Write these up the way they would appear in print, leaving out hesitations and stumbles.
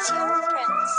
It's Young Prince.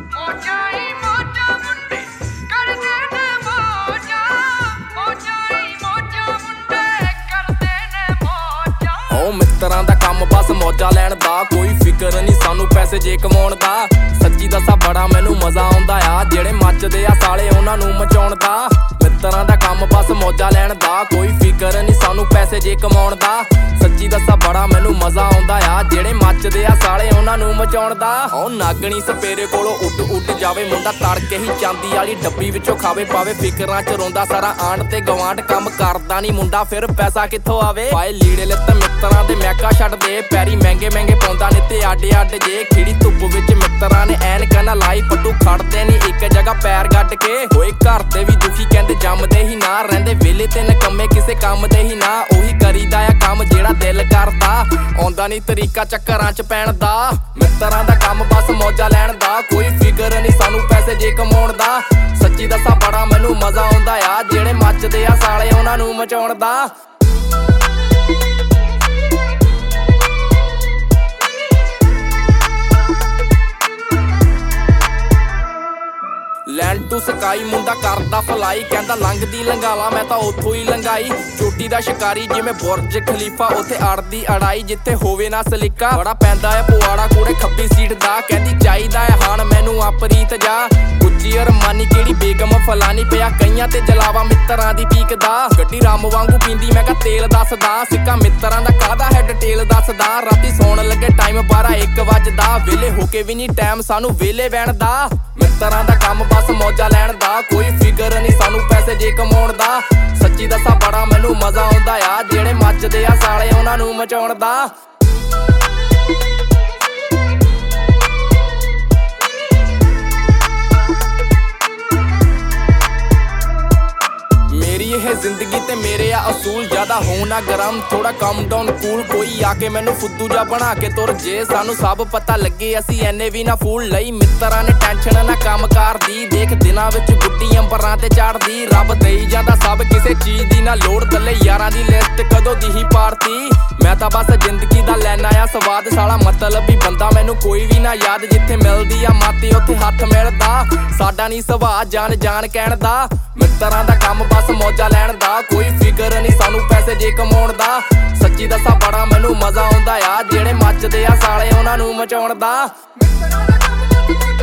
ਮਿੱਤਰਾਂ ਦਾ ਕੰਮ ਬਸ ਮੌਜਾਂ ਲੈਣ ਦਾ, ਕੋਈ ਫਿਕਰ ਨਹੀਂ ਸਾਨੂੰ ਪੈਸੇ ਜੇ ਕਮਾਉਣ ਦਾ। ਸੱਚੀ ਦੱਸਾਂ ਬੜਾ ਮੈਨੂੰ ਮਜ਼ਾ ਆਉਂਦਾ ਆ, ਜਿਹੜੇ ਮੱਚਦੇ ਆ ਸਾਲੇ ਉਹਨਾਂ ਨੂੰ ਮਚਾਉਣ ਦਾ। ਮਿੱਤਰਾਂ ਦਾ ਕੰਮ ਬਸ ਮੌਜਾਂ ਲੈਣ ਦਾ, ਕੋਈ ਫਿਕਰ ਨਹੀਂ ਸਾਨੂੰ ਪੈਸੇ ਜੇ ਕਮਾਉਣ ਦਾ। ਸੱਚੀ ਦੱਸਾਂ ਬੜਾ ਮੈਨੂੰ ਮਜ਼ਾ ਆਉਂਦਾ ਆ, ਜਿਹੜੇ ਮੱਚਦੇ ਆ ਸਾਲੇ ਉਹਨਾਂ ਨੂੰ ਮਚਾਉਣ ਦਾ। ਉਹ ਨਾਗਣੀ ਸਪੇਰੇ ਕੋਲੋਂ ਉੱਡ ਜਾਵੇ ਮੁੰਡਾ, ਤੜਕੇ ਹੀ ਚਾਂਦੀ ਵਾਲੀ ਡੱਬੀ ਵਿੱਚੋਂ ਖਾਵੇ ਪਾਵੇ। ਫਿਕਰਾਂ ਚ ਰੋਂਦਾ ਸਾਰਾ ਆਂਢ ਤੇ ਗਵਾਂਢ, ਕੰਮ ਕਰਦਾ ਨਹੀਂ ਮੁੰਡਾ ਫਿਰ ਪੈਸਾ ਕਿੱਥੋਂ ਆਵੇ। ਪਾਏ ਲੀੜੇ ਲੱਤੇ ਮਿੱਤਰਾਂ ਦੇ ਮੈਕਾ ਛੱਡ ਦੇ, ਪੈਰੀ ਮਹਿੰਗੇ ਪਾਉਂਦਾ ਨੇ ਤੇ ਅੱਡ ਜੇ। ਖਿੜੀ ਧੁੱਪ ਵਿੱਚ ਮਿੱਤਰਾਂ ਨੇ ਐਨਕਾਂ ਨਾ ਲਾਈ, ਪੱਟੂ ਖੜਦੇ ਨਹੀਂ ਇੱਕ ਜਗ੍ਹਾ ਪੈਰ ਗੱਡ ਕੇ। ਹੋਏ ਘਰ ਦੇ ਵੀ ਦੁਖੀ ਕਹਿੰਦੇ ਜੰਮਦੇ ਹੀ ਨਾ, ਰਹਿੰਦੇ ਵੇਲੇ ਤੇ ਨਕੰਮੇ ਕਿਸੇ ਕੰਮ ਦੇ ਹੀ ਨਾ। ਉਹੀ ਕਰੀਦਾ ਆ ਕੰਮ ਜਿਹੜਾ ਦਿਲ ਕਰਦਾ, ਆਉਂਦਾ ਨਹੀਂ ਤਰੀਕਾ ਚੱਕਰਾਂ ਚ ਪੈਣ ਦਾ। ਮਿੱਤਰਾਂ ਦਾ ਕੰਮ ਬਸ ਮੌਜਾਂ ਲੈਣ ਦਾ, ਕੋਈ ਫਿਕਰ ਨਹੀਂ ਸਾਨੂੰ ਪੈਸੇ ਜੇ ਕਮਾਉਣ ਦਾ। ਸੱਚੀ ਦੱਸਾਂ ਬੜਾ ਮੈਨੂੰ ਮਜ਼ਾ ਆਉਂਦਾ ਆ, ਜਿਹੜੇ ਮੱਚਦੇ ਆ ਸਾਲੇ ਉਹਨਾਂ ਨੂੰ ਮਚਾਉਣ ਦਾ। ਲੈਂਡ ਟੂ ਸਕਾਈ ਮੁੰਡਾ ਕਰਦਾ ਫਲਾਈ, ਕਹਿੰਦਾ ਲੰਘਦੀ ਲੰਘਾਲਾ ਮੈਂ ਤਾਂ ਉੱਥੋਂ ਹੀ ਲੰਘਾਈ। ਚੋਟੀ ਦਾ ਸ਼ਿਕਾਰੀ ਜਿਵੇਂ ਬੁਰਜ ਖਲੀਫਾ, ਉੱਥੇ ਅੜਦੀ ਅੜਾਈ ਜਿੱਥੇ ਹੋਵੇ ਨਾ ਸਲੀਕਾ। ਬੜਾ ਪੈਂਦਾ ਆ ਪੁਆੜਾ ਕੋੜੇ ਖੱਬੀ ਸੀਟ ਦਾ, ਕਹਿੰਦੀ ਚਾਹੀਦਾ ਹੈ ਹਾਣ ਮੈਨੂੰ ਆਪਰੀਤ ਜਾ। ਗੁੱਚੀ ਅਰਮਾਨੀ ਕਿਹੜੀ ਬੇਗਮ ਫਲਾਨੀ, ਪਿਆ ਕਈਆਂ ਤੇ ਜਲਾਵਾ ਮਿੱਤਰਾਂ ਦੀ ਪੀਕ ਦਾ। ਗੱਡੀ ਰਾਮ ਵਾਂਗੂ ਪੀਂਦੀ ਮੈਂ ਕਿਹਾ ਤੇਲ ਦੱਸਦਾ, ਸਿੱਕਾ ਮਿੱਤਰਾਂ ਦਾ ਕਾਹਦਾ ਹੈ ਡਿਟੇਲ ਦੱਸਦਾ। ਰਾਤੀ ਸੌਣ ਲੱਗੇ ਟਾਈਮ 12-1 ਵੱਜਦਾ, ਵੇਲੇ ਹੋ ਕੇ ਵੀ ਨਹੀਂ ਟਾਈਮ ਸਾਨੂੰ ਵੇਲੇ ਬਹਿਣ ਦਾ। ਮਿੱਤਰਾਂ ਦਾ ਕੰਮ ਬਸ ਮੌਜਾਂ ਲੈਣ ਦਾ, ਕੋਈ ਫਿਕਰ ਨਹੀਂ ਸਾਨੂੰ ਪੈਸੇ ਜੇ ਕਮਾਉਣ ਦਾ। ਸੱਚੀ ਦੱਸਾਂ ਬੜਾ ਮੈਨੂੰ ਮਜ਼ਾ ਆਉਂਦਾ ਆ, ਜਿਹੜੇ ਮੱਚਦੇ ਆ ਸਾਲੇ ਉਹਨਾਂ ਨੂੰ ਮਚਾਉਣ ਦਾ। ਮੇਰੀ ਇਹ ਜ਼ਿੰਦਗੀ ਤੇ ਮੇਰੇ ਆ ਅਸੂਲ, ਜ਼ਿਆਦਾ ਹੋ ਨਾ ਗਰਮ ਥੋੜਾ ਕਮ ਡਾਊਨ ਕੂਲ। ਕੋਈ ਆ ਕੇ ਮੈਨੂੰ ਫੁੱਦੂ ਜਾ ਬਣਾ ਕੇ ਤੁਰ ਜੇ, ਸਾਨੂੰ ਸਭ ਪਤਾ ਲੱਗੇ ਅਸੀਂ ਐਨੇ ਵੀ ਨਾ ਫੂਲ। ਲਈ ਮਿੱਤਰਾਂ ਨੇ ਟੈਨਸ਼ਨ ਨਾ ਕੰਮਕਾਰ ਦੀ, ਦੇਖ ਦਿਨਾਂ ਵਿੱਚ ਗੁੱਡੀ ਅੰਬਰਾਂ ਤੇ ਚੜਦੀ। ਰੱਬ ਦੇਈ ਜਾਂਦਾ ਸਭ ਕਿਸੇ ਚੀਜ਼ ਦੀ ਨਾ ਲੋੜ, ਥੱਲੇ ਯਾਰਾਂ ਦੀ ਲਿਸਟ ਕਦੋਂ ਦੀ ਹੀ ਪਾਰਤੀ। ਮੈਂ ਤਾਂ ਬਸ ਜ਼ਿੰਦਗੀ ਦਾ ਲੈਣਾ ਆ ਸਵਾਦ, ਸਾਲਾ ਮਤਲਬ ਵੀ ਬੰਦਾ ਮੈਨੂੰ ਕੋਈ ਵੀ ਨਾ ਯਾਦ। ਜਿੱਥੇ ਮਿਲਦੀ ਆ ਮਾਤੀ ਉੱਥੇ ਹੱਥ ਮਿਲਦਾ, ਸਾਡਾ ਨਹੀਂ ਸੁਭਾਅ ਜਾਨ ਕਹਿਣ ਦਾ। ਮਿੱਤਰਾਂ ਦਾ ਕੰਮ ਬਸ ਮੌਜਾਂ ਲੈਣ ਦਾ, ਕੋਈ ਫਿਕਰ ਨਹੀਂ ਸਾਨੂੰ ਪੈਸੇ ਜੇ ਕਮਾਉਣ ਦਾ। ਸੱਚੀ ਦੱਸਾਂ ਬੜਾ ਮੈਨੂੰ ਮਜ਼ਾ ਆਉਂਦਾ ਆ, ਜਿਹੜੇ ਮੱਚਦੇ ਆ ਸਾਲੇ ਉਹਨਾਂ ਨੂੰ ਮਚਾਉਣ ਦਾ।